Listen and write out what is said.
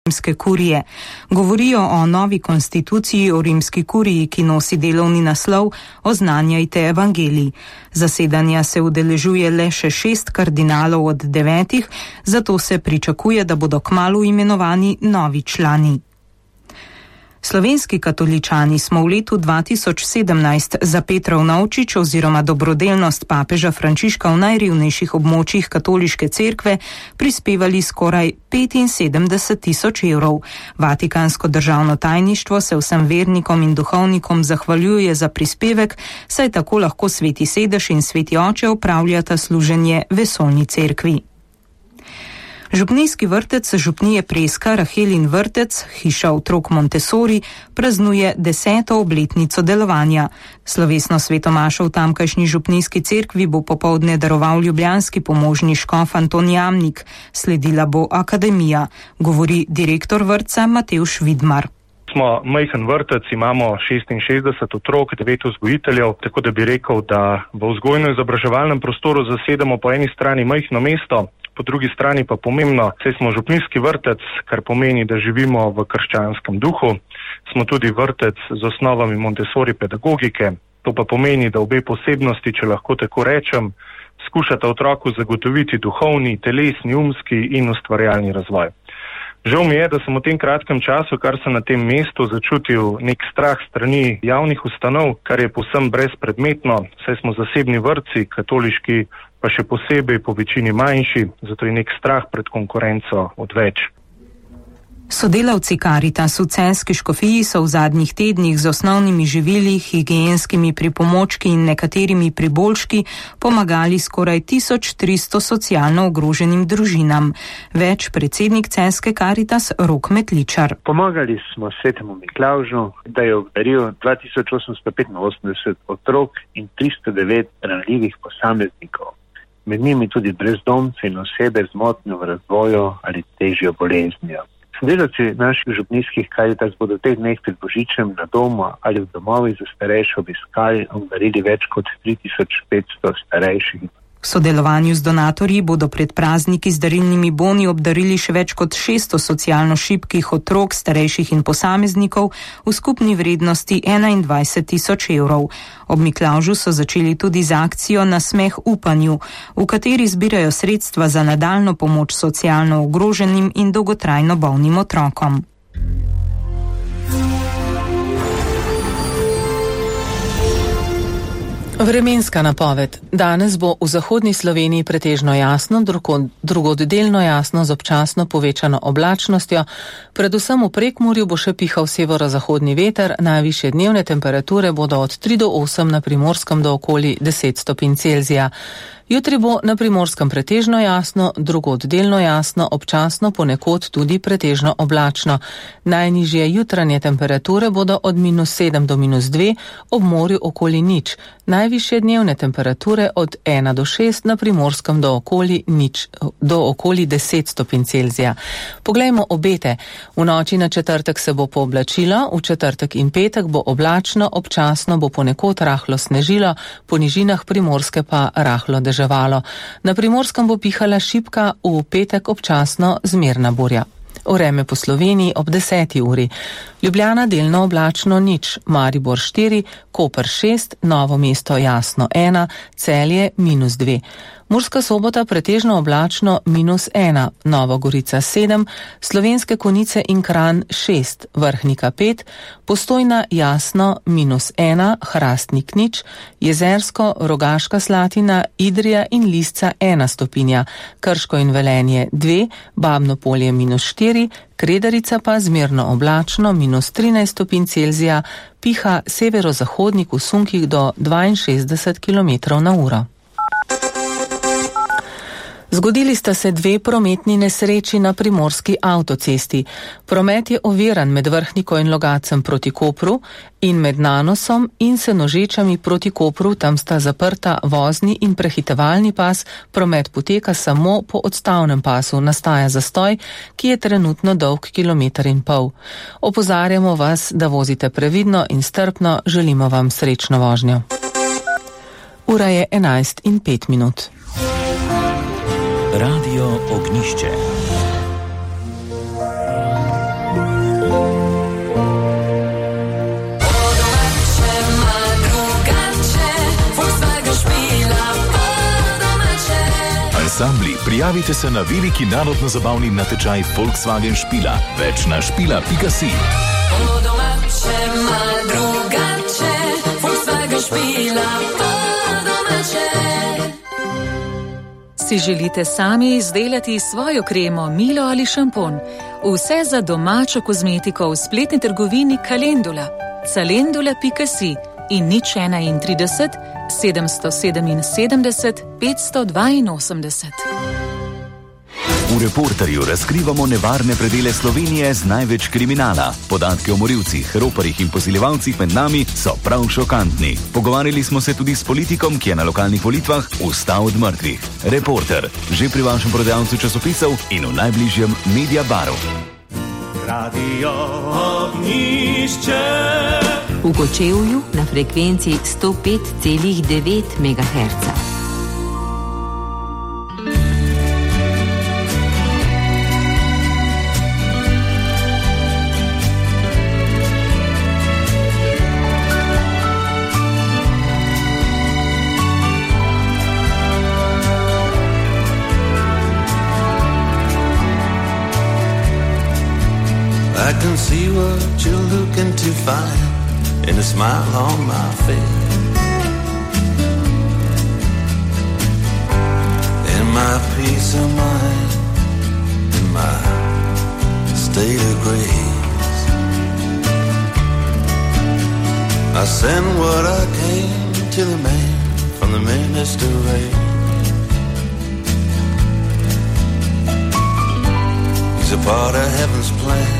rimske kurije. Govorijo o novi konstituciji o rimski kuriji, ki nosi delovni naslov Oznanjajte evangelij. Zasedanja se udeležuje le še 6 kardinalov od 9, zato se pričakuje, da bodo kmalu imenovani novi člani. Slovenski katoličani smo v letu 2017 za Petrov Novčič oziroma dobrodelnost papeža Frančiška v najrevnejših območjih katoliške cerkve prispevali skoraj 75.000 evrov. Vatikansko državno tajništvo se vsem vernikom in duhovnikom zahvaljuje za prispevek, saj tako lahko Sveti Sedež in Sveti Oče opravljata služenje vesoljni cerkvi. Župnijski vrtec Župnije Preska, Rahelin vrtec, hiša otrok Montessori, praznuje 10. obletnico delovanja. Slovesno svetomašo v tamkajšnji župnijski cerkvi bo popoldne daroval ljubljanski pomožni škof Anton Jamnik. Sledila bo akademija, govori direktor vrtca Matevž Vidmar. Smo majhen vrtec, imamo 66 otrok, 9 vzgojiteljev, tako da bi rekel, da v vzgojno-izobraževalnem prostoru zasedamo po eni strani majhno mesto, po drugi strani pa pomembno, saj smo župnijski vrtec, kar pomeni, da živimo v krščanskem duhu. Smo tudi vrtec z osnovami Montessori pedagogike, to pa pomeni, da obe posebnosti, če lahko tako rečem, skušata otroku zagotoviti duhovni, telesni, umski in ustvarjalni razvoj. Žal mi je, da sem v tem kratkem času, kar sem na tem mestu, začutil nek strah strani javnih ustanov, kar je povsem brezpredmetno, saj smo zasebni vrtci, katoliški pa še posebej po večini manjši, zato je nek strah pred konkurenco odveč. Sodelavci Karitas v Celjski škofiji so v zadnjih tednih z osnovnimi živili, higienskimi pripomočki in nekaterimi priboljški pomagali skoraj 1300 socialno ogroženim družinam. Več predsednik Celjske Karitas Rok Metličar. Pomagali smo Svetemu Miklavžu, da je obdaril 2885 otrok in 309 ranljivih posameznikov. Med njimi tudi brezdomce in osebe z motnjo v razvoju ali težjo boleznijo. Sodelavci naših župnijskih Karitas bodo v teh dneh pred Božičem na domu ali v domovih za starejše obiskali in obdarili več kot 3500 starejših. V sodelovanju z donatorji bodo pred prazniki z darilnimi boni obdarili še več kot 600 socialno šibkih otrok, starejših in posameznikov v skupni vrednosti 21.000 evrov. Ob Miklavžu so začeli tudi z akcijo Nasmeh upanju, v kateri zbirajo sredstva za nadaljnjo pomoč socialno ogroženim in dolgotrajno bolnim otrokom. Vremenska napoved. Danes bo v zahodni Sloveniji pretežno jasno, drugod delno jasno z občasno povečano oblačnostjo. Predvsem v Prekmurju bo še pihal severozahodni veter, najvišje dnevne temperature bodo od 3 do 8, na Primorskem do okoli 10 stopinj Celzija. Jutri bo na Primorskem pretežno jasno, drugod delno jasno, občasno ponekod tudi pretežno oblačno. Najnižje jutranje temperature bodo od -7 do -2, ob morju okoli 0. Najvišje dnevne temperature od 1 do 6, na Primorskem do okoli 10 stopinj Celzija. Poglejmo obete. V noči na četrtek se bo pooblačilo, v četrtek in petek bo oblačno, občasno bo ponekod rahlo snežilo, po nižinah Primorske pa rahlo deževalo. Na Primorskem bo pihala šibka, v petek občasno zmerna burja. Vreme po Sloveniji ob 10. uri. Ljubljana delno oblačno 0, Maribor 4, Koper 6, Novo mesto jasno 1, Celje -2. Murska Sobota pretežno oblačno -1, Nova Gorica 7, Slovenske Konjice in Kranj 6, Vrhnika 5, Postojna jasno -1, Hrastnik 0, Jezersko, Rogaška Slatina, Idrija in Lisca 1 stopinja, Krško in Velenje 2, Babno Polje -4, Kredarica pa zmerno oblačno -13 stopinj Celzija, piha severozahodnik v sunkih do 62 km/h. Zgodili sta se 2 prometni nesreči na primorski avtocesti. Promet je oviran med Vrhniko in Logacem proti Kopru in med Nanosom in Senožečami proti Kopru, tam sta zaprta vozni in prehitevalni pas, promet poteka samo po odstavnem pasu, nastaja zastoj, ki je trenutno dolg 1,5 km. Opozarjamo vas, da vozite previdno in strpno, želimo vam srečno vožnjo. Ura je 11:05. Radio Ognišče. ansambli, prijavite se na veliki narodno-zabavni natečaj Volkswagen Špila. Več na špila.si. Po domače, mal drugače, Volkswagen Špila, po domače. Si želite sami izdelati svojo kremo, milo ali šampon? Vse za domačo kozmetiko v spletni trgovini Calendula. calendula.si in 031 777 582. V Reporterju razkrivamo nevarne predele Slovenije z največ kriminala. Podatki o morilcih, roparjih in posiljevalcih med nami so prav šokantni. Pogovarjali smo se tudi s politikom, ki je na lokalnih volitvah vstal od mrtvih. Reporter, že pri vašem prodajalcu časopisov in v najbližjem Media Baru. Radio Ognjišče. V Kočevju na frekvenci 105,9 MHz. I can see what you're looking to find in a smile on my face, in my peace of mind, in my state of grace. I send what I came to the man from the minister race. He's a part of heaven's plan.